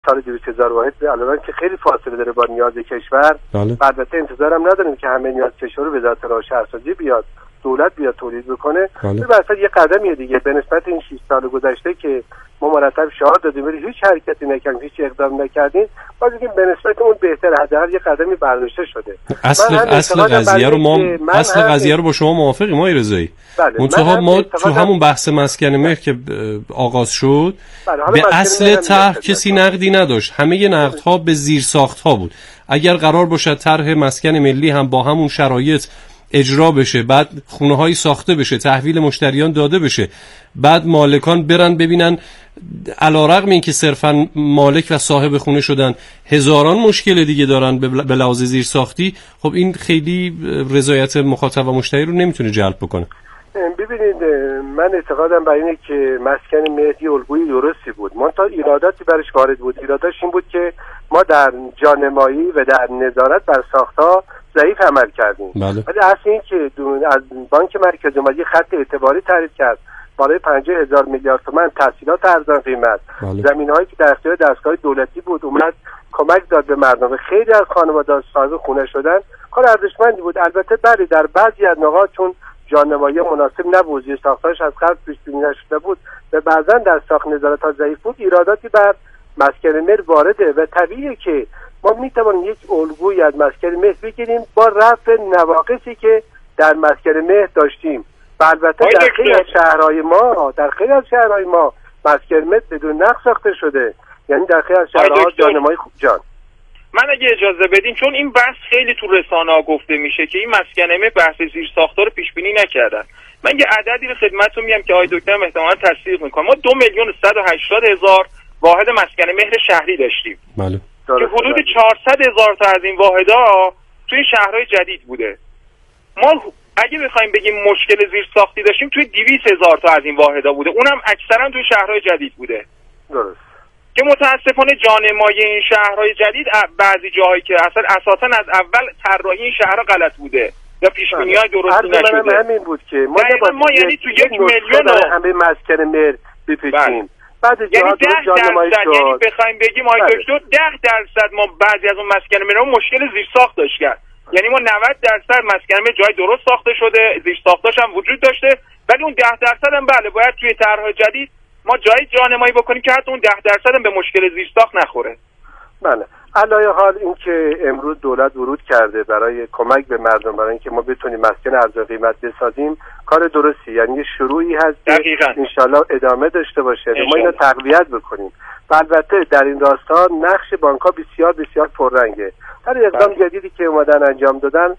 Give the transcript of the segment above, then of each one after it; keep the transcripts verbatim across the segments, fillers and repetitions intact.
سال دویست هزار واحد الان که خیلی فاصله داره با نیاز کشور. بله. البته انتظارم نداریم که همه نیاز کشور رو وزارت راه شهرسازی بیاد، دولت بیاد تولید بکنه. بله. به اصل یه قدمیه دیگه به نسبت این شش سال گذشته که ما مرتب شعار دادیم ولی هیچ حرکتی نکردیم، هیچ اقدام نکردیم. باز اینکه به نسبت اون بهتر، حداقل یه قدمی برداشته شده. اصل اصل قضیه رو ما اصل قضیه رو با شما موافقیم آقای رضایی. بله. منتها ما تو همون بحث مسکن مهر که آغاز شد بله. به اصل طرح کسی نقدی نداشت، همه نقدها به زیر ساخت‌ها بود. اگر قرار باشد طرح مسکن ملی هم با همون شرایط اجرا بشه، بعد خونه‌هایی ساخته بشه، تحویل مشتریان داده بشه، بعد مالکان برن ببینن علیرغم اینکه صرفا مالک و صاحب خونه شدن هزاران مشکل دیگه دارن به لحاظ زیر ساختی، خب این خیلی رضایت مخاطب و مشتری رو نمیتونه جلب بکنه. ببینید من اعتقادم بر اینه که مسکن مهدی الگوی درستی بود، منتها ایراداتی برش وارد بود. ایراداش این بود که ما در جانمایی و در نظارت بر ساخت‌ها ضعیف عمل کردیم. بله. ولی اصل این که از بانک مرکزی اومد یه خط اعتباری تعریف کرد بالای پنجاه هزار میلیارد تومان تحصیلات ارزان قیمت، بله. زمین‌هایی که در اختیار دستگاه دولتی بود اومد کمک داد به مردم. خیلی از خانواده صاحب خونه شدن، کار ارزشمندی بود. البته بله در بعضی از نقاط چون جانمایی مناسب نبود، زیر ساختاش از قبل پیش بینی نشده بود و بعضا در ساخت نظارت‌ها ضعیف بود، ایراداتی بر مسکن مهر وارده و طبیعیه که ما میتوانیم یک الگویی از مسکن مهر بگیریم با رفع نواقصی که در مسکن مهر داشتیم. و البته در خیلی از شهرهای ما در خیلی از شهرهای ما مسکن مهر بدون نقص ساخته شده، یعنی در خیلی از شهرها جانمایی خوب جان. من اگه اجازه بدین، چون این بحث خیلی تو رسانه‌ها گفته میشه که این مسکن مهر بحث زیر ساختار رو پیش بینی نکردن. من یه عددی رو خدمتتون میگم که آقای دکتر احتمالاً تصدیق میکنه. ما دو میلیون و صد و هشتاد هزار واحد مسکن مهر شهری داشتیم. بله. که حدود چهارصد هزار تا از این واحدها توی شهرهای جدید بوده. ما اگه بخوایم بگیم مشکل زیر ساختی داشتیم توی دویست هزار تا از این واحدها بوده، اونم اکثرا توی شهرهای جدید بوده. درست. که متاسفانه جانمایی این شهرهای جدید بعضی جاهایی که اصلا اساسا از اول طراحی این شهرها غلط بوده یا پیش بینی‌های درستی نشده. همین بود که ما ما یعنی تو یک میلیون همه مسکن مهر بپیچیم. بعد یعنی ده درصد، یعنی بخوایم بگیم آقای دکتر ده درصد ما بعضی از اون مسکن مهر مشکل زیر ساخت داشت کرد. یعنی ما نود درصد مسکن مهر جای درست ساخته شده، زیر ساختاش هم وجود داشته، ولی اون ده درصد هم بله باید توی طرح جدید ما جای جانمایی بکنیم که حتی اون ده درصد هم به مشکل زیر ساخت نخوره. بله. علاوه حال این که امروز دولت ورود کرده برای کمک به مردم برای اینکه ما بتونیم مسکن ارزان قیمت بسازیم، کار درستی، یعنی یه شروعی هست که انشالله ادامه داشته باشه. ما اینو تقویت بکنیم. و البته در این راستا نقش بانک‌ها بسیار بسیار پررنگه. در اقدام جدیدی که اومدن انجام دادن،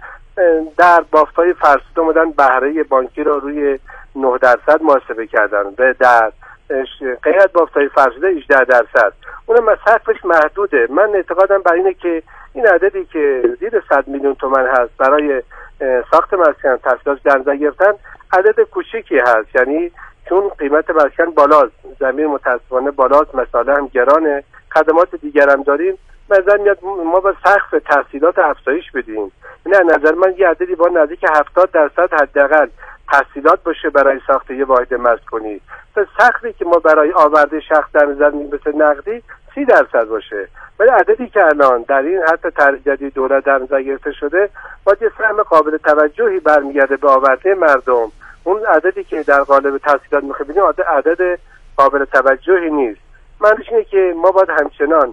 در بافت‌های فرسوده اومدن بهره بانکی رو روی نه درصد محاسبه کردن و در قیمت بافت‌های فرسوده هجده درصد. اونم سقفش محدوده. من اعتقادم بر اینه که این عددی که زیر صد میلیون تومان هست برای ساخت مسکن تحصیلات در نظر گرفتن عدد کوچیکی هست، یعنی چون قیمت مسکن بالاست، زمین متاسفانه بالاست، مسائل هم گرانه، خدمات دیگر هم داریم، نظر میاد ما با سقف تحصیلات افزایش بدیم. نه نظر من یه عددی با نزدیک هفتاد درصد حداقل تحصیلات باشه برای ساخت یه واحد مسکونی. تا سقفی که ما برای آورده شخص در نظر میگیریم مثل نقدی سی درصد باشه. ولی عددی که الان در این حتی طرح جدید دولت در نظر گرفته شده با یه سهم قابل توجهی برمیگرده به آورده مردم. اون عددی که در قالب تحصیلات می‌خوابیدیم عدد قابل توجهی نیست. معنیش اینه که ما باید همچنان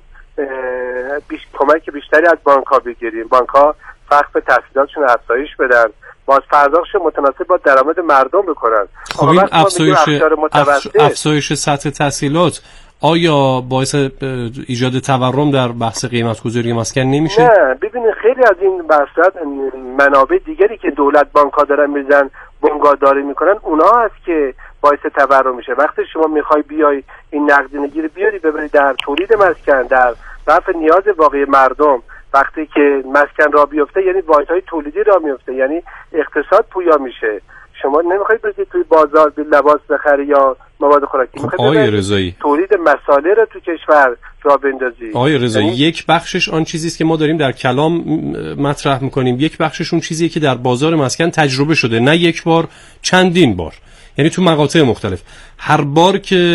بیش کمک بیشتری از بانک‌ها بگیریم. بانک‌ها سقف تحصیلاتشون افزایش بدن، باز پرداختش متناسب با درآمد مردم بکنن. خب این افزایش افزایش سطح تحصیلات آیا باعث ایجاد تورم در بحث قیمت گذاری مسکن نمیشه؟ نه، ببینید خیلی از این بحثات منابع دیگری که دولت بانک‌ها دارن میزن بنگاهداری میکنن اونا هست که باعث تورم میشه. وقتی شما میخوای بیای این نقدینگی رو بیاری ببری در تولید مسکن، در رفع نیاز واقعی مردم، وقتی که مسکن را بیفته یعنی واحدهای تولیدی را میفته، یعنی اقتصاد پویا میشه. شما نمیخواید برید توی بازار به لباس بخری یا مواد خوراکی، خب آقای رضایی تولید مساله را تو کشور را بندازی. آقای رضایی یعنی... یک بخشش آن چیزی است که ما داریم در کلام مطرح میکنیم، یک بخشش اون چیزیه که در بازار مسکن تجربه شده، نه یک بار چندین بار، یعنی تو مقاطع مختلف. هر بار که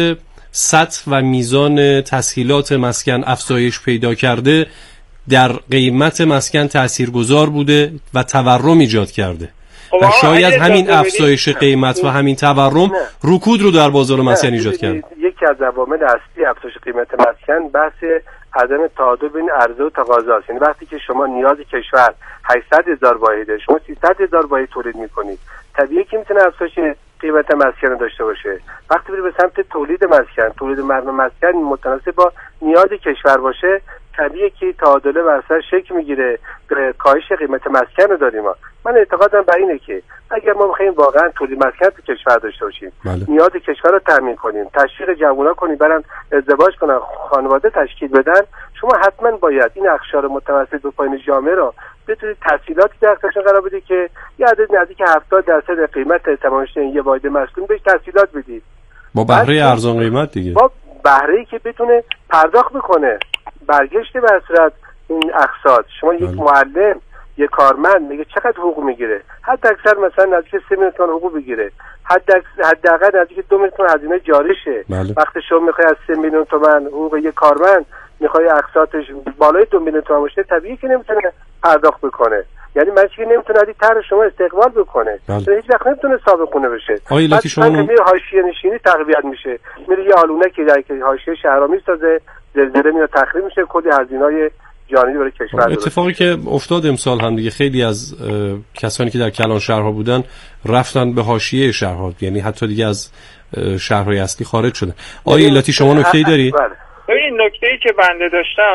سطح و میزان تسهیلات مسکن افزایش پیدا کرده در قیمت مسکن تاثیرگذار بوده و تورم ایجاد کرده و شاید همین افزایش قیمت و همین تورم رکود رو در بازار مسکن ایجاد کرده. یکی از عوامل اصلی افزایش قیمت مسکن بحث عدم تعادل بین عرضه و تقاضا است. یعنی وقتی که شما نیاز کشور هشتصد هزار واحده، شما سیصد هزار واحد تولید میکنید، طبیعیه که میتونه افزایش قیمت مسکن داشته باشه. وقتی بری به سمت تولید مسکن، تولید مردم مسکن متناسب با نیاز کشور باشه، طبیعیه که تعادل بر سر شکل میگیره، کاهش قیمت مسکن رو داریم. ما من اعتقادم بر اینه که اگر ما بخوایم واقعا تولید مسکن تو کشور داشته باشیم، بله. نیاز کشور رو تامین کنیم، تشویق جوونا کنیم برن ازدواج کنن، خانواده تشکیل بدن، شما حتما باید این اقشار متوسط و پایین جامعه رو بتونید تسهیلاتی در اختیارشون قرار بدید که یه عدد نزدیک هفتاد درصد قیمت تمامش یه واحد مسکن بهش تسهیلات بدید. با بهره ارزان قیمت دیگه. با بهره‌ای که بتونه پرداخت بکنه. برگشت به صورت این اقساط. شما یک معلم، یک کارمند میگه چقدر حقوق میگیره؟ حد اکثر مثلا نزدیک سه میلیون تومان حقوق بگیره. حد حداقل نزدیک دو میلیون تومان هزینه جاریشه. بله. وقتی شما میخوای از سه میلیون تومان حقوق یک کارمند میخوای اقساطش بالای دو میلیون تومان باشه، طبیعیه که نمیتونه پرداخت بکنه. یعنی ماشین نمیتونه از طرح شما استقبال بکنه. بله. هیچ وقت نمیتونه صابخونه بشه. آیلاتی شما میره حاشیه نشینی تقویت میشه. میره یه آلونه که در حاشیه شهرها میسازه، زلزله میاد تخریب میشه، کلی هزینه‌های جانی برای کشور. اتفاقی که افتاد امسال هم دیگه، خیلی از کسانی که در کلان شهرها بودن رفتن به حاشیه شهرها، یعنی حتی دیگه از شهرهای اصلی خارج شدن. آیا ایلاتی شما نکته‌ای داری؟ ببین نکته‌ای که بنده داشتم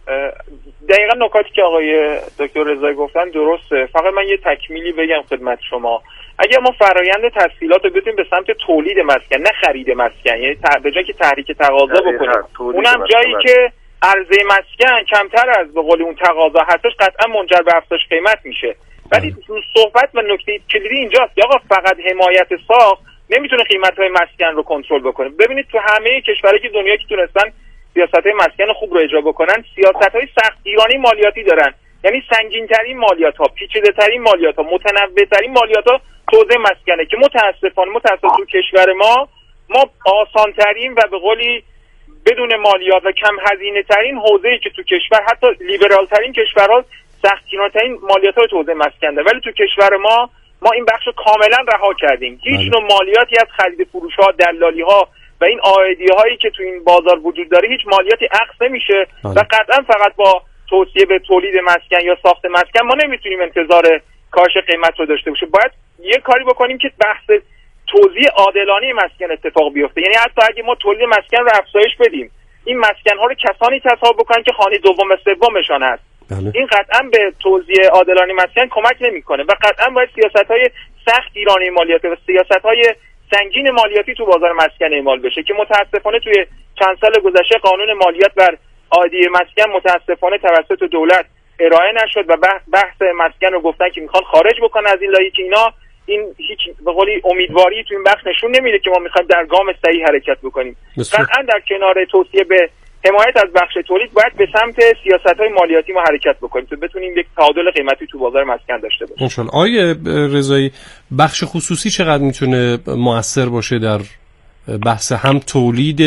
دقیقا نکاتی که آقای دکتر رضایی گفتن درسته، فقط من یه تکمیلی بگم خدمت شما. اگر ما فرایند تسهیلات رو بتونیم به سمت تولید مسکن، نه خرید مسکن، یعنی به جای که تحریک تقاضا بکنیم، اونم جایی که عرضه مسکن کمتر از به قول اون تقاضا هستش، قطعا منجر به افزایش قیمت میشه. ولی صحبت و نکته کلیدی اینجاست که آقا فقط حمایت ساخت نمیتونه قیمت‌های مسکن رو کنترل بکنه. ببینید تو همه کشورهایی که دنیا که تونستن سیاست‌های مسکن خوب رو اجرا بکنن، سیاست‌های سختگیرانه مالیاتی دارن. یعنی سنگین‌ترین مالیات‌ها، پیچیده‌ترین مالیات‌ها، متنوع‌ترین مالیات‌ها توزیع مسکنه که متأسفانه متأسفانه تو کشور ما ما آسان‌ترین و به قولی بدون مالیات و کم هزینه ترین حوزه‌ای که تو کشور، حتی لیبرال ترین کشورها سختگیرانه‌ترین مالیات‌های توزیع مسکن داره، ولی تو کشور ما ما این بخش رو کاملا رها کردیم. هیچ نوع مالیاتی از خرید فروش‌ها، دلالی‌ها و این عایدی‌هایی که تو این بازار وجود داره هیچ مالیاتی اخذ نمیشه و قطعا فقط با توصیه به تولید مسکن یا ساخت مسکن ما نمیتونیم انتظار کاهش قیمت رو داشته باشیم. باید یه کاری بکنیم که بحث توزیع عادلانه مسکن اتفاق بیفته. یعنی حتی اگه ما تولید مسکن رو افزایش بدیم، این مسکن ها رو کسانی تصاحب بکنن که خانه دوم و سومشان هست. بله. این قطعا به توزیع عادلانه مسکن کمک نمیکنه و قطعا باید سیاست‌های سخت گیرانه مالیاتی و سیاست‌های سنگین مالیاتی تو بازار مسکن اعمال بشه که متاسفانه توی چند سال گذشته قانون مالیات بر عادی مسکن متاسفانه توسط دولت ارائه نشد و بحث مسکن رو گفتن که میخوان خارج بکنن از این لایه، که اینا این هیچ به قولی امیدواری تو این بخش نشون نمیده که ما میخوایم در گام صحیح حرکت بکنیم. قطعا در کنار توصیه به حمایت از بخش تولید باید به سمت سیاست‌های مالیاتی ما حرکت بکنیم تا بتونیم یک تعادل قیمتی تو بازار مسکن داشته باشیم. انشالله. آیه رضایی، بخش خصوصی چقدر میتونه مؤثر باشه در بحث هم تولید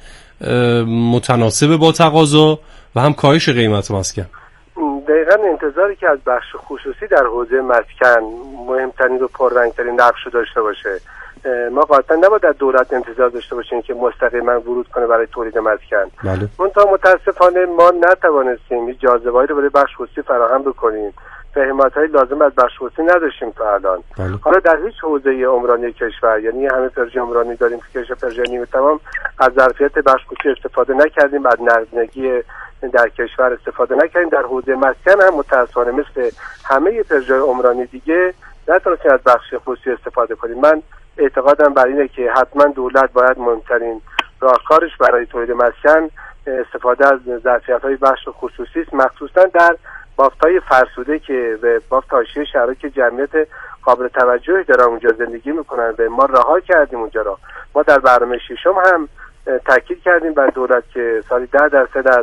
متناسب با تقاضا و هم کاهش قیمت مسکن؟ دقیقاً انتظاری که از بخش خصوصی در حوزه مسکن مهمترین و پررنگترین نقش رو داشته باشه. ما قاطعاً نباید از دولت انتظار داشته باشیم که مستقیما ورود کنه برای تولید مسکن. بله. منتها متاسفانه ما نتوانستیم این جاذبه‌ای رو برای بخش خصوصی فراهم بکنیم. فهمیت‌های لازم از بخش خصوصی نداشتیم تا الان. بله. حالا در هیچ حوزه عمرانی کشور، یعنی همه پروژه عمرانی داریم که کشور پروژه نیمه تمام، از ظرفیت بخش خصوصی استفاده نکردیم، از نقدینگی در کشور استفاده نکردیم. در حوزه مسکن هم متأسفانه مثل همه پروژه عمرانی دیگه نتونستیم از بخش خصوصی استفاده کنیم. من اعتقادم بر اینه که حتما دولت باید مهمترین راهکارش برای تولید مسکن استفاده از ظرفیت‌های بخش خصوصی است، مخصوصا در بافت‌های فرسوده که به بافت حاشیه شهرها که جمعیت قابل توجهی دارن اونجا زندگی میکنن و ما رها کردیم اونجا را. ما در برنامه ششم هم تاکید کردیم بر دولت که سالی ده درصد از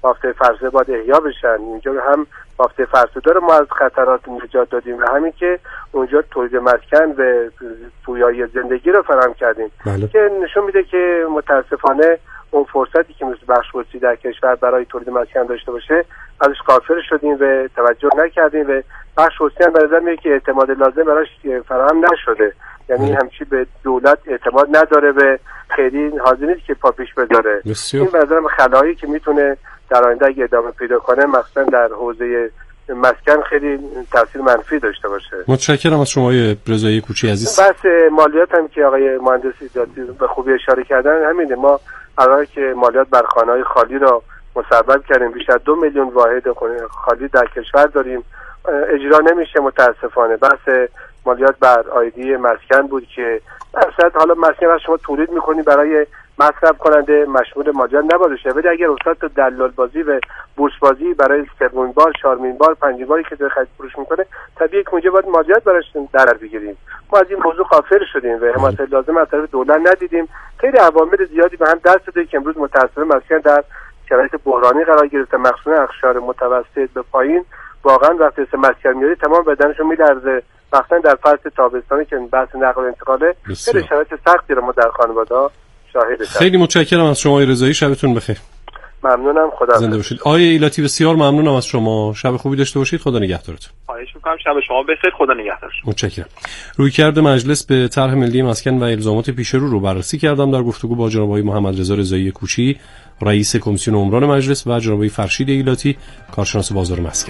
بافت فرسوده باید احیا بشن. اینجا هم بافت فرسوده رو ما از خطرات نجات دادیم و همین که اونجا تولید مسکن و پویایی زندگی رو فراهم کردیم. بله. که نشون میده که متاسفانه اون فرصتی که مثل بخش بورسی در کشور برای تولید مسکن داشته باشه ازش غافل شدیم و توجه نکردیم و بخش بورسی هم به نظر میاد که اعتماد لازم براش فراهم نشده. یعنی همچی به دولت اعتماد نداره و خیلی حاضر نیست که پا پیش بذاره. این به نظرم خلایی که میتونه در آینده اگه ادامه پیدا کنه مثلا در حوزه مسکن خیلی تاثیر منفی داشته باشه. متشکرم از شما رضایی کوچی عزیز. بحث مالیات هم که آقای مهندس ایجادی به خوبی اشاره کردن همینه. ما الان که مالیات بر خانه‌های خالی را مسبب کردیم، بیش از دو میلیون واحد خالی در کشور داریم، اجرا نمیشه متاسفانه. بحث مالیات بر آیدی مسکن بود که درصد حالا مسکن را شما تولید میکنی برای مصرف کننده مشمول مالیات نباید شه، ولی اگر استاد تو دلال بازی و بورس بازی برای سومین بار، چهارمین بار، پنجمین باری که خرید فروش میکنه طبیعیه که اونجا باید مالیات براش در بگیریم. ما از این موضوع غافل شدیم و حمایت لازم از طرف دولت ندیدیم. خیلی عوامل زیادی به هم دست داده که امروز متأسفانه مسکن در شرایط بحرانی قرار گرفته، مخصوصا اقشار متوسط به پایین. واقعا وقتی مسکن میاری تمام بدنشون میلرزه، مثلا در فصل تابستانی که بحث نقل و انتقاله خیلی شرایط سختی رو ما در خانواده‌ها شاهد هستیم. خیلی متشکرم از شما رضایی، شبتون بخیر. ممنونم، خدا زنده باشید. آقای ایلاتی بسیار ممنونم از شما، شب خوبی داشته باشید، خدا نگهدارتون. خواهش می‌کنم، شب شما بخیر، خدا نگهدارتون. متشکرم. رویکرد مجلس به طرح ملی مسکن و الزامات پیش رو رو بررسی کردم در گفتگو با جناب آقای محمد رضا رضایی کوچی، رئیس کمیسیون عمران مجلس، و جناب آقای فرشید ایلاتی، کارشناس بازار مسکن.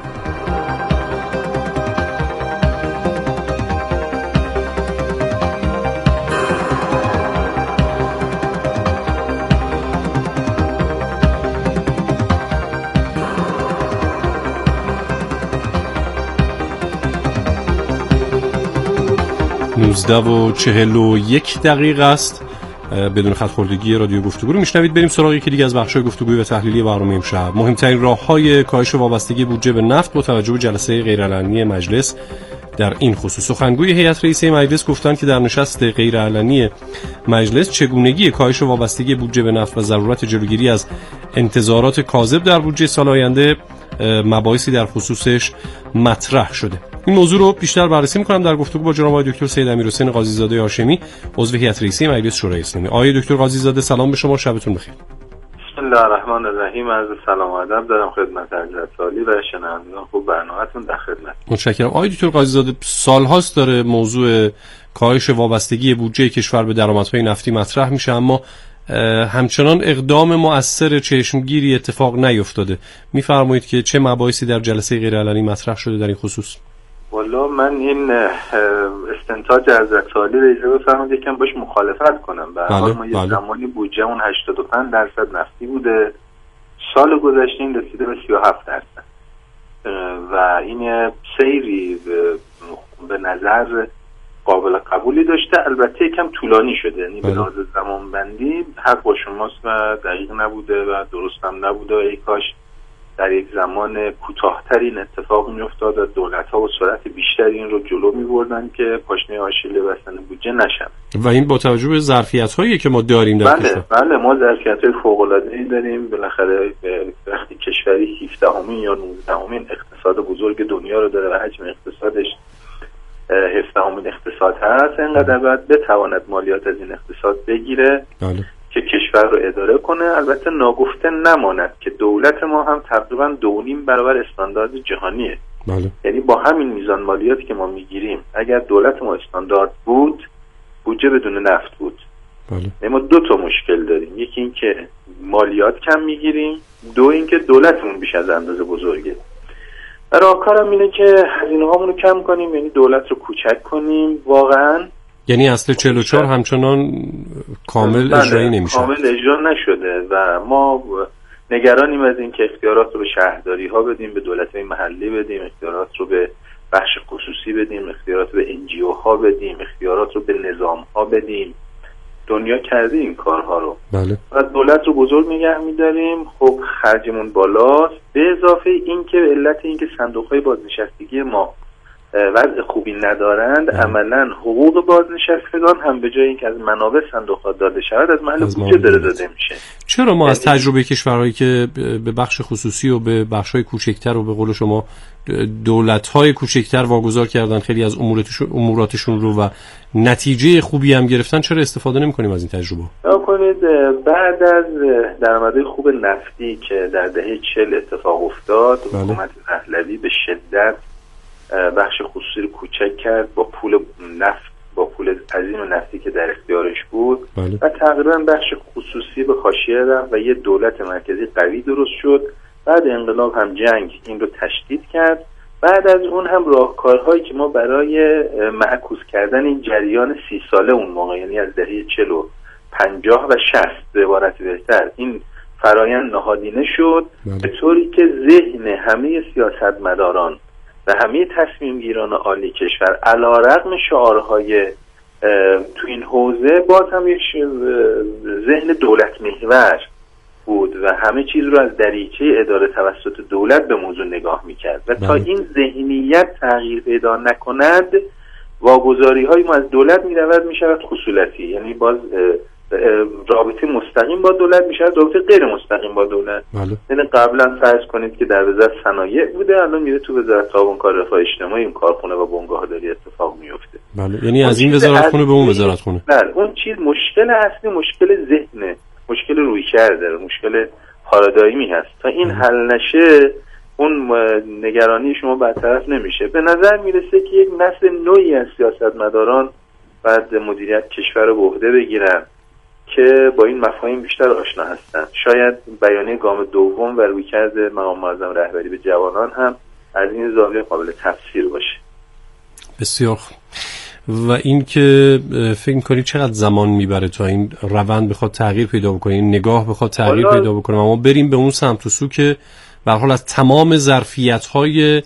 نوزده و چهل و یک دقیقه است. بدون خط خوردگی رادیو گفتگو رو میشنوید. بریم سراغ یکی دیگه از بخش‌های گفتگویی و تحلیلی برنامه امشب. مهمترین راه‌های کاهش وابستگی بودجه به نفت با توجه به جلسه غیرعلنی مجلس در این خصوص. سخنگوی هیئت رئیسه مجلس گفتند که در نشست غیرعلنی مجلس چگونگی کاهش وابستگی بودجه به نفت و ضرورت جلوگیری از انتظارات کاذب در بودجه سال آینده مباحثی در خصوصش مطرح شده. این موضوع رو بیشتر بررسی می‌کنم در گفتگو با جناب آقای دکتر سید امیرحسین قاضی‌زاده هاشمی، عضو هیئت رئیسه مجلس شورای اسلامی. آقای دکتر قاضی‌زاده سلام به شما، شبتون بخیر. بسم الله الرحمن الرحیم. عرض سلام و ادب دارم خدمت حضرت عالی و شنوندگان خوب برنامه‌تون در خدمت. متشکرم. آقای دکتر قاضی‌زاده سال‌هاست داره موضوع کاهش وابستگی بودجه کشور به درآمدهای نفتی مطرح میشه، اما همچنان اقدام مؤثر چشمگیری اتفاق نیفتاده. میفرمایید که چه مباحثی در جلسه غیرعلنی مطرح شده در این خصوص؟ والا من این استنتاج حضرت عالی رو اجازه بفرمایید یکم باش مخالفت کنم. به هر حال ما یه زمانی بودجه اون هشتاد و پنج درصد نفتی بوده، سال گذشته این رسیده به سی و هفت درصد و این سیری به نظر قابل قبولی داشته. البته یکم طولانی شده، یعنی به لحاظ زمان بندی حق با شماست و دقیق نبوده و درست هم نبوده و ای کاش در یک زمان کوتاه‌تر این اتفاق می‌افتاد و دولت‌ها با سرعت بیشتری این رو جلو می‌بردن که پاشنه آشیل بستن بودجه نشن. و این با توجه به ظرفیت‌هایی که ما داریم در بله کشور. بله ما ظرفیت‌های فوق‌العاده‌ای داریم. بالاخره وقتی کشوری هفدهمین یا نوزدهمین اقتصاد بزرگ دنیا رو داره و حجم اقتصادش هفدهمین اقتصاد هست، اینقدر باید بتواند مالیات از این اقتصاد بگیره بله. که کشور رو اداره کنه. البته ناگفته نماند که دولت ما هم تقریبا دو نیم برابر استاندارد جهانیه. بله. یعنی با همین میزان مالیاتی که ما میگیریم اگر دولت ما استاندارد بود بودجه بدون نفت بود. بله. ما دو تا مشکل داریم، یکی این که مالیات کم میگیریم، دو این که دولتمون بیش از اندازه بزرگه. راهکارم اینه که هزینه هامونو کم کنیم، یعنی دولت رو کوچک کنیم واقعا. یعنی اصل چهل و چهار همچنان کامل اجرایی نمیشه. کامل اجرا نشده و ما نگرانیم از این که اختیارات رو به شهرداری ها بدیم، به دولت های محلی بدیم، اختیارات رو به بخش خصوصی بدیم، اختیارات رو به انجیو ها بدیم، اختیارات رو به نظام ها بدیم. دنیا کرده این کارها رو. بله. و دولت رو بزرگ نگه می‌داریم، خب خرجمون بالاست، به اضافه این که علت این که صندوق‌های بازنشستگی ما وضع خوبی ندارند عملا حقوق بازنشستگان هم به جای اینکه از منابع صندوق داده شود از محل بودجه داره داده میشه. چرا ما از تجربه کشورهایی که به بخش خصوصی و به بخش‌های کوچکتر و به قول شما دولت‌های کوچکتر واگذار کردن خیلی از اموراتشون اموراتشون رو و نتیجه خوبی هم گرفتن، چرا استفاده نمی‌کنیم از این تجربه؟ بکنید بعد از درآمدهای خوب نفتی که در دهه چهل اتفاق افتاد، بله. حکومت پهلوی به شدت بخش خصوصی رو کوچک کرد با پول نفت، با پول عظیم نفتی که در اختیارش بود، بله. و تقریبا بخش خصوصی به حاشیه رفت و یه دولت مرکزی قوی درست شد. بعد انقلاب هم جنگ این رو تشدید کرد. بعد از اون هم راهکارهایی که ما برای معکوس کردن این جریان سی ساله اون موقع، یعنی از دهه چهل و پنجاه و شصت به عبارت بهتر، این فرایند نهادینه شد، بله. به طوری که ذهن همه سیاستمداران و همه تصمیم گیران عالی کشور علیرغم شعارهای تو این حوزه باز هم یک ذهن دولت محور بود و همه چیز رو از دریچه اداره توسط دولت به موضوع نگاه میکرد و تا این ذهنیت تغییر پیدا نکند واگذاری های ما از دولت میرود میشود خصولتی، یعنی باز رابطه مستقیم با دولت میشود رابطه غیر مستقیم با دولت. بله. یعنی قبلا فرض کنید که در وزارت صنایع بوده، الان میره تو وزارت تعاون کار رفاه اجتماعی این کارخونه و بنگاه داری اتفاق میفته. بله. یعنی از این وزارت خونه به اون وزارت خونه. بله. اون چیز مشکل اصلی مشکل ذهنه، مشکل رویکرده، مشکل پارادایمی هست. تا این حل نشه اون نگرانی شما برطرف نمیشه. به نظر میرسه که یک نسل نوعی از سیاستمداران بعد مدیریت کشور رو به عهده بگیرن که با این مفاهیم بیشتر آشنا هستن. شاید بیانیه گام دوم و رویکرد مقام معظم رهبری به جوانان هم از این زاویه قابل تفسیر باشه. بسیار خوب. و این که فکر می‌کنید چقدر زمان میبره تا این روند بخواد تغییر پیدا بکنه، این نگاه بخواد تغییر پیدا بکنه، اما بریم به اون سمت و سو که به هر حال از تمام ظرفیت‌های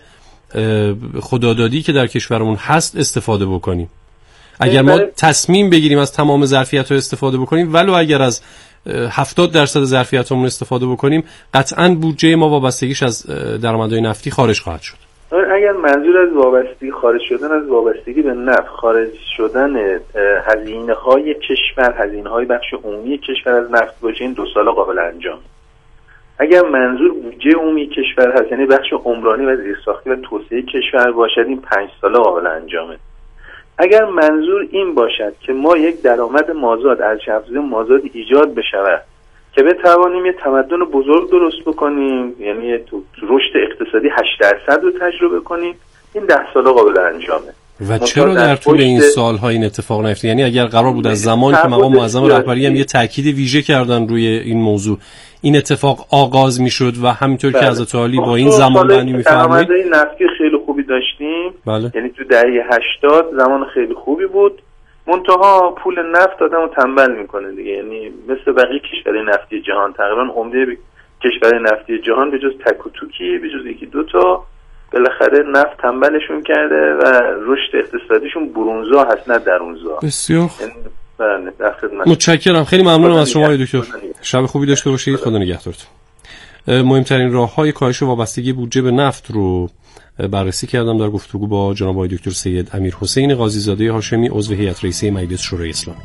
خدادادی که در کشورمون هست استفاده بکنیم. اگر ما تصمیم بگیریم از تمام ظرفیت‌ها استفاده بکنیم، ولو اگر از هفتاد درصد ظرفیت‌هامون استفاده بکنیم، قطعاً بودجه ما وابستگیش از درآمدهای نفتی خارج خواهد شد. اگر منظور از وابستگی خارج شدن از وابستگی به نفت، خارج شدن هزینه‌های کشور، هزینه‌های بخش عمومی کشور از نفت باشه، این دو سال قابل انجام. اگر منظور بودجه عمومی کشور هست، یعنی بخش عمرانی و زیرساختی و توسعه کشور باشد، این پنج سال قابل انجامه. اگر منظور این باشد که ما یک درآمد مازاد، ارزش افزوده مازاد ایجاد بشود که بتوانیم یه تمدن بزرگ درست بکنیم، یعنی تو رشد اقتصادی هشت درصد رو تجربه کنیم، این ده سال قابل انجامه. و چرا در طول این سال‌ها این اتفاق نیفتاد؟ یعنی اگر قرار بود از زمانی که مقام معظم رهبری هم یه تاکید ویژه کردن روی این موضوع این اتفاق آغاز میشد و همینطور که حضرت عالی با این زمان بندی می‌فرمایید، درآمد نفتی خیلی خوبی داشتیم. بله. یعنی تو دهه هشتاد زمان خیلی خوبی بود، منتها پول نفت آدمو تنبل میکنه دیگه. یعنی مثل بقیه کشورهای نفتی جهان، تقریبا عمده کشورهای نفتی جهان به جز تک و توکی، به جز یکی دو تا، بالاخره نفت تنبلشون کرده و رشد اقتصادیشون برونزا هست نه درونزا. بسیار بله. متشکرم، خیلی ممنونم از شما دکتر. شب خوبی داشته باشید. خدا نگهدارتون. مهمترین راه‌های کاهش وابستگی بودجه به نفت رو بررسی کردم در گفتگو با جناب آقای دکتر سید امیرحسین قاضیزاده هاشمی، عضو هیئت رئیسه مجلس شورای اسلامی.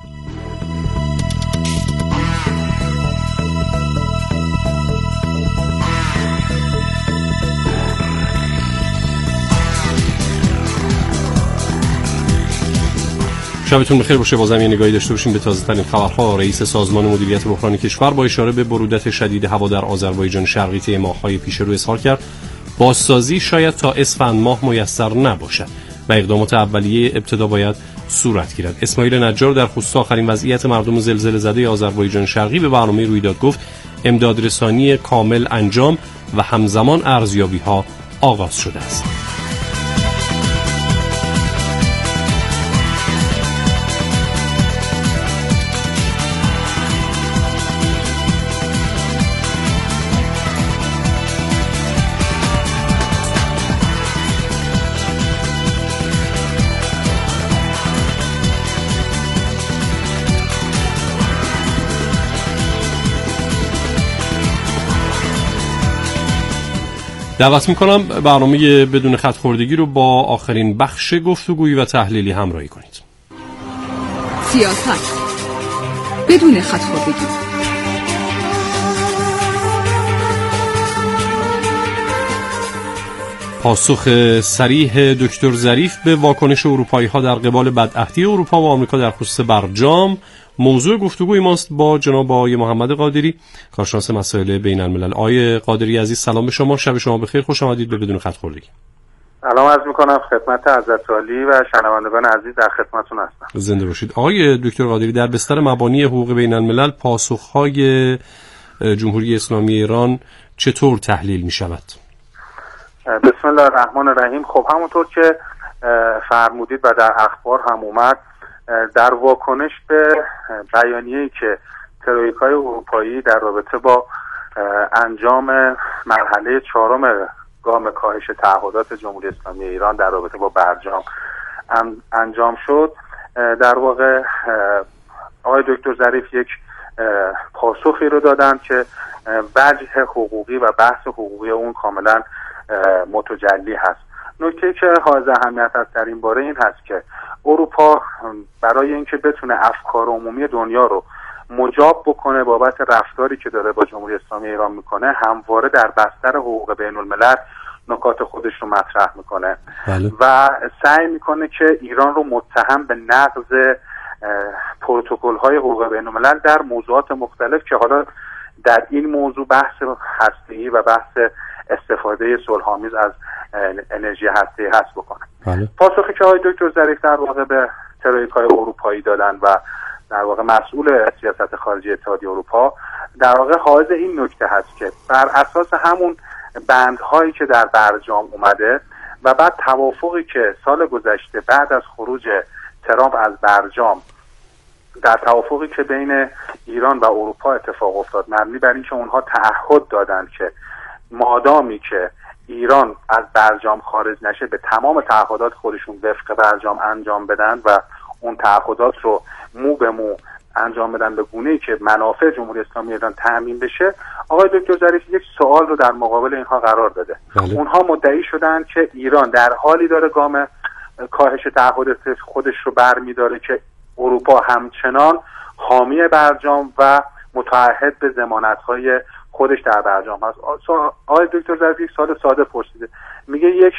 شبتون بخیر باشه. بازم یه نگاهی داشته باشیم به تازه‌ترین خبرها. رئیس سازمان مدیریت بحران کشور با اشاره به برودت شدید هوا در آذربایجان شرقی طی ماه‌های پیش رو اظهار کرد بازسازی شاید تا اسفند ماه میسر نباشد و اقدامات اولیه ابتدا باید صورت گیرد. اسماعیل نجار در خصوص آخرین وضعیت مردم زلزله زده آذربایجان شرقی به برنامه رویداد گفت امداد رسانی کامل انجام و همزمان ارزیابی‌ها آغاز شده است. دعوت میکنم برنامه بدون خط خوردگی رو با آخرین بخش گفتگویی و تحلیلی همراهی کنید. سیاست بدون خط خوردگی. پاسخ صریح دکتر ظریف به واکنش اروپایی‌ها در قبال بدعهدی اروپا و آمریکا در خصوص برجام موضوع گفتگوی ماست با جناب آقای محمد قادری، کارشناس مسائل بین الملل. آقای قادری عزیز، سلام به شما، شب شما بخیر، خوش آمدید به بدون خط خوردگی. سلام عرض می‌کنم خدمت حضرت عالی و شنوندگان عزیز، در خدمتتون هستم. زنده باشید. آقای دکتر قادری، در بستر مبانی حقوق بین الملل پاسخ‌های جمهوری اسلامی ایران چطور تحلیل می‌شود؟ بسم الله الرحمن الرحیم. خب همونطور که فرمودید و در اخبار هم اومد، در واکنش به بیانیه‌ای که ترویکای اروپایی در رابطه با انجام مرحله چهارم گام کاهش تعهدات جمهوری اسلامی ایران در رابطه با برجام انجام شد، در واقع آقای دکتر ظریف یک پاسخی رو دادن که وجه حقوقی و بحث حقوقی اون کاملا متجلی هست. نکته که حائز اهمیت است در این باره این هست که اروپا برای اینکه بتونه افکار عمومی دنیا رو مجاب بکنه بابت رفتاری که داره با جمهوری اسلامی ایران میکنه، همواره در بستر حقوق بین الملل نکات خودش رو مطرح میکنه بله. و سعی میکنه که ایران رو متهم به نقض پروتکل های حقوق بین الملل در موضوعات مختلف که حالا در این موضوع بحث هسته‌ای و بحث استفاده صلح‌آمیز از انرژی هسته‌ای هست بکنه. بله. پاسخی که آقای دکتر ظریف در واقع به ترویکای اروپایی دادن و در واقع مسئول سیاست خارجی اتحادیه اروپا در واقع حائز این نکته هست که بر اساس همون بندهایی که در برجام اومده و بعد توافقی که سال گذشته بعد از خروج ترامپ از برجام در توافقی که بین ایران و اروپا اتفاق افتاد، مبنی بر اینکه اونها تعهد دادن که مادامی که ایران از برجام خارج نشه به تمام تعهدات خودشون وفق برجام انجام بدن و اون تعهدات رو مو به مو انجام بدن به گونه‌ای که منافع جمهوری اسلامی ایران تأمین بشه. آقای دکتر ظریف یک سوال رو در مقابل اینها قرار داده. بله. اونها مدعی شدن که ایران در حالی داره گام کاهش تعهدات خودش رو برمی‌داره که اروپا همچنان حامی برجام و متعهد به ضمانت‌های خودش در برجام هست. آقای دکتر ظریف یک سوال ساده پرسیده، میگه یک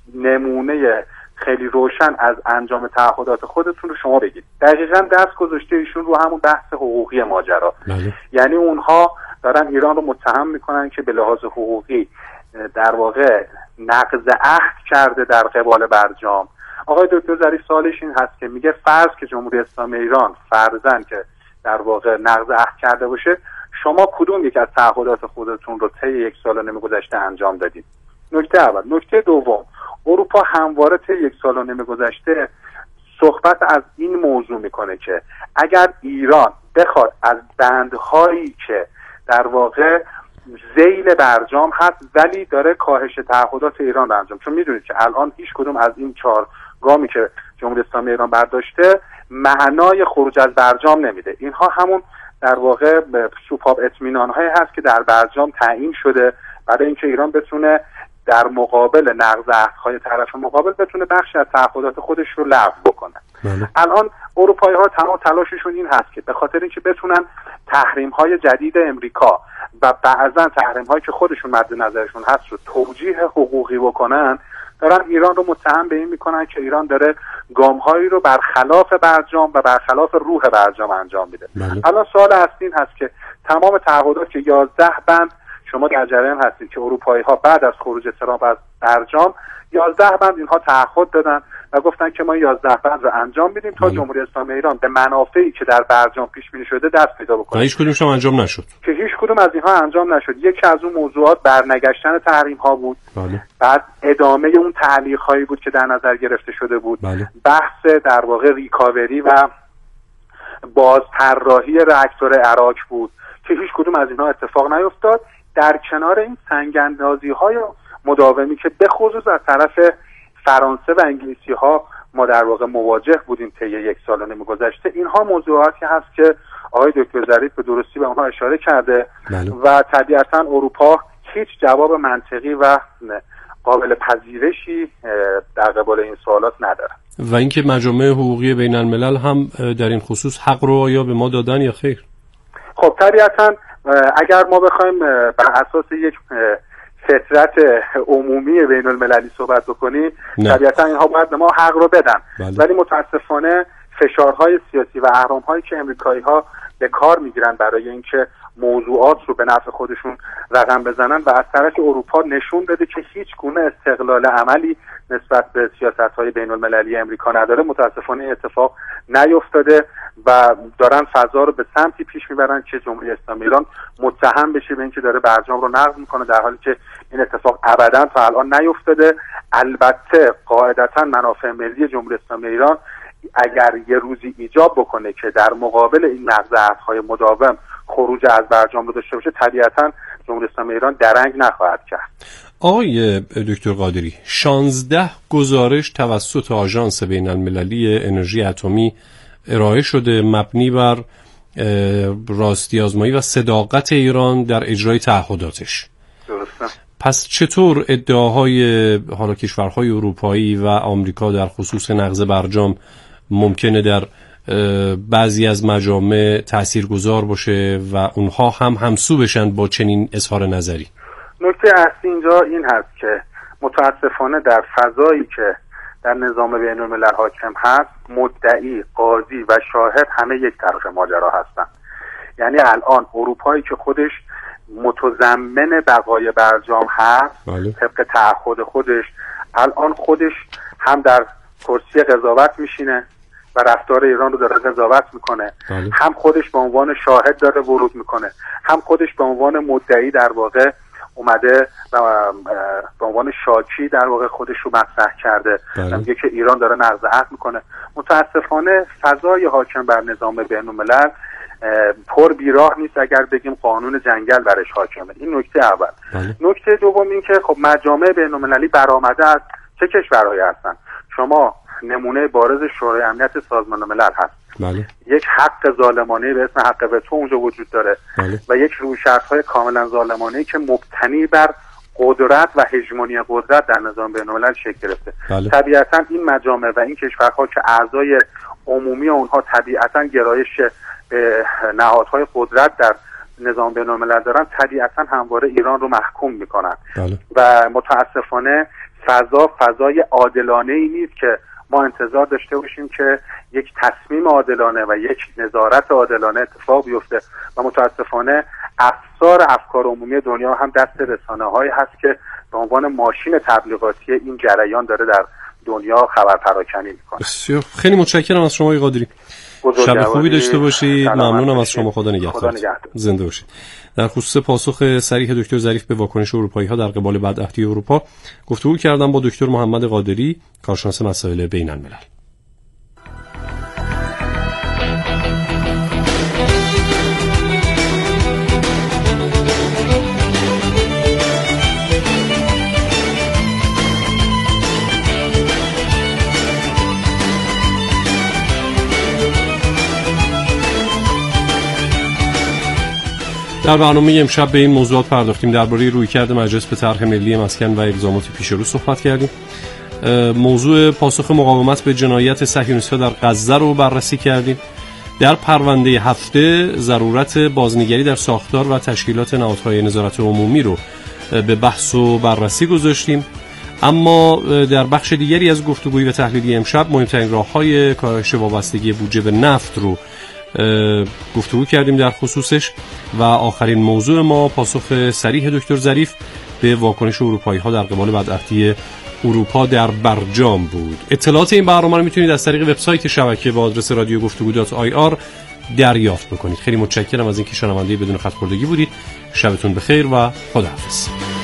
نمونه خیلی روشن از انجام تعهدات خودتون رو شما بگید. دقیقاً دست گذاشته ایشون رو همون بحث حقوقی ماجرا. بله. یعنی اونها دارن ایران رو متهم میکنن که به لحاظ حقوقی در واقع نقض عهد کرده در قبال برجام. آقای دکتر ظریف سوالش این هست که میگه فرض که جمهوری اسلامی ایران فرضاً که در واقع نقض عهد کرده باشه، شما کدوم یک از تعهدات خودتون رو طی یک سال و نیم گذشته انجام دادید؟ نکته اول. نکته دوم، اروپا همواره طی یک سال و نیم گذشته صحبت از این موضوع میکنه که اگر ایران بخواد از بندهایی که در واقع ذیل برجام هست ولی داره کاهش تعهدات ایران رو انجام، چون میدونید که الان هیچ کدوم از این چهار گامی که جمهوری اسلامی ایران برداشته معنای خروج از برجام نمیده. اینها همون در واقع سوپاب اطمینان هایی هست که در برجام تعیین شده برای اینکه ایران بتونه در مقابل نقض عهدهای طرف مقابل بتونه بخشی از تعهدات خودش رو لغو بکنه. بله. الان اروپایی ها تمام تلاششون این هست که به خاطر اینکه بتونن تحریم های جدید امریکا و بعضا تحریم هایی که خودشون مد نظرشون هست رو توجیه حقوقی بکنن، دارن ایران رو متهم به این میکنن که ایران داره گامهایی رو برخلاف برجام و برخلاف روح برجام انجام میده. بله. الان سوال اصلی این هست که تمام تعهدات که یازده بند شما در جریان هستید که اروپایی ها بعد از خروج ترامپ از برجام یازده بند اینها تعهد دادن و گفتن که ما یازده بند رو انجام میدیم تا جمهوری اسلامی ایران به منافعی که در برجام پیش بینی شده دست پیدا بکنه. هیچ کدومش هم انجام نشد. که هیچ کدوم از اینها انجام نشد. یکی از اون موضوعات برنگشتن تحریم ها بود. بله. بعد ادامه اون تعلیق هایی بود که در نظر گرفته شده بود. بله. بحث در واقع ریکاوری و بازطراحی راکتور عراق بود که هیچ کدوم از اینها اتفاق نیفتاد. در کنار این سنگ‌اندازی های مداومی که به خصوص از طرف فرانسه و انگلیسی ها ما در واقع مواجه بودیم طی یک سال و نیم گذشته، اینها موضوعاتی هست که آقای دکتر ظریف به درستی به اونها اشاره کرده. بله. و طبیعتا اروپا هیچ جواب منطقی و قابل پذیرشی در قبال این سوالات ندارن. و اینکه مجامع حقوقی بین الملل هم در این خصوص حق رو آیا به ما دادن یا خیر؟ خب طبیعتا اگر ما بخوایم بر اساس یک فطرت عمومی بین المللی صحبت بکنیم، طبیعتا اینها باید به ما حق رو بدن. بله. ولی متاسفانه فشارهای سیاسی و اهرام‌هایی که امریکایی‌ها به کار میگیرن برای اینکه موضوعات رو به نفع خودشون رقم بزنن و از طرف اروپا نشون بده که هیچ گونه استقلال عملی نسبت به سیاست‌های بین‌المللی امریکا نداره، متاسفانه اتفاق نیفتاده و دارن فضا رو به سمتی پیش میبرن که جمهوری اسلامی ایران متهم بشه به اینکه داره برجام رو نقض میکنه، در حالی که این اتفاق ابداً تا الان نیفتاده. البته قاعدتاً منافع ملی جمهوری اسلامی ایران اگر یه روزی ایجاب بکنه که در مقابل این نقض عهدهای مداوم خروج از برجام رو داشته باشه، طبیعتاً جمهوری اسلامی ایران درنگ نخواهد کرد. آقای دکتر قادری، شانزده گزارش توسط آژانس بین المللی انرژی اتمی ارائه شده مبنی بر راستی آزمایی و صداقت ایران در اجرای تعهداتش. درسته. پس چطور ادعاهای حالا کشورهای اروپایی و آمریکا در خصوص نقض برجام ممکنه در بعضی از مجامع تاثیرگذار باشه و اونها هم همسو بشن با چنین اظهار نظری؟ نکته اصلی اینجا این هست که متاسفانه در فضایی که در نظام بین الملل حاکم هست، مدعی، قاضی و شاهد همه یک طرف ماجرا هستن. یعنی الان اروپایی که خودش متضمن بقای برجام هست، بله. طبق تعهد خودش الان خودش هم در کرسی قضاوت میشینه و رفتار ایران رو داره قضاوت میکنه، بله. هم خودش به عنوان شاهد داره ورود میکنه، هم خودش به عنوان مدعی در واقع اومده و به عنوان شاکی در واقع خودش رو مطرح کرده، بله. میگه که ایران داره نقض عهد میکنه. متاسفانه فضای حاکم بر نظام بین الملل پر بیراه نیست اگر بگیم قانون جنگل برش حاکمه. این نکته اول. بله. نکته دوم این که خب مجامع بین المللی برآمده از چه کشورهایی هستن؟ شما نمونه بارز شورای امنیت سازمان ملل هست. بله. یک حق ظالمانه به اسم حق وتو اونجا وجود داره، بله. و یک رویکردهای کاملا ظالمانه که مبتنی بر قدرت و هژمونی قدرت در نظام بین‌الملل شکل گرفته. بله. طبیعتا این مجامع و این کشورها که اعضای عمومی اونها طبیعتا گرایش به نهادهای قدرت در نظام بین‌الملل دارن، طبیعتا همواره ایران رو محکوم میکنن. بله. و متاسفانه فضا فضای عادلانه‌ای نیست که ما انتظار داشته باشیم که یک تصمیم عادلانه و یک نظارت عادلانه اتفاق بیفته و متاسفانه افسار افکار عمومی دنیا هم دست رسانه‌هایی هست که به عنوان ماشین تبلیغاتی این جریان داره در دنیا خبر پراکنی میکنه. بسیار خیلی متشکرم از شما قادری. شب خوبی داشته باشید. ممنونم از شما. خدا نگهدار. زنده باشید. در خصوص پاسخ صریح دکتر ظریف به واکنش اروپایی‌ها در قبال بدعهدی اروپا گفتگو کردم با دکتر محمد قادری، کارشناس مسائل بین الملل. در برنامه امشب به این موضوعات پرداختیم. درباره رویکرد مجلس به طرح ملی مسکن و اقدامات پیش رو صحبت کردیم. موضوع پاسخ مقاومت به جنایت صهیونیست‌ها در غزه رو بررسی کردیم. در پرونده هفته ضرورت بازنگری در ساختار و تشکیلات نهادهای نظارت عمومی رو به بحث و بررسی گذاشتیم. اما در بخش دیگری از گفتگوی و تحلیلی امشب مهمترین راه‌های کاهش وابستگی بودجه به نفت رو گفتگو کردیم در خصوصش. و آخرین موضوع ما پاسخ صریح دکتر ظریف به واکنش اروپایی‌ها در قبال بدعهدی اروپا در برجام بود. اطلاعات این برنامه رو میتونید از طریق وبسایت شبکه با آدرس رادیو گفتگو دات آی آر دریافت بکنید. خیلی متشکرم از اینکه شنونده بدون خط خوردگی بودید. شبتون بخیر و خداحافظ.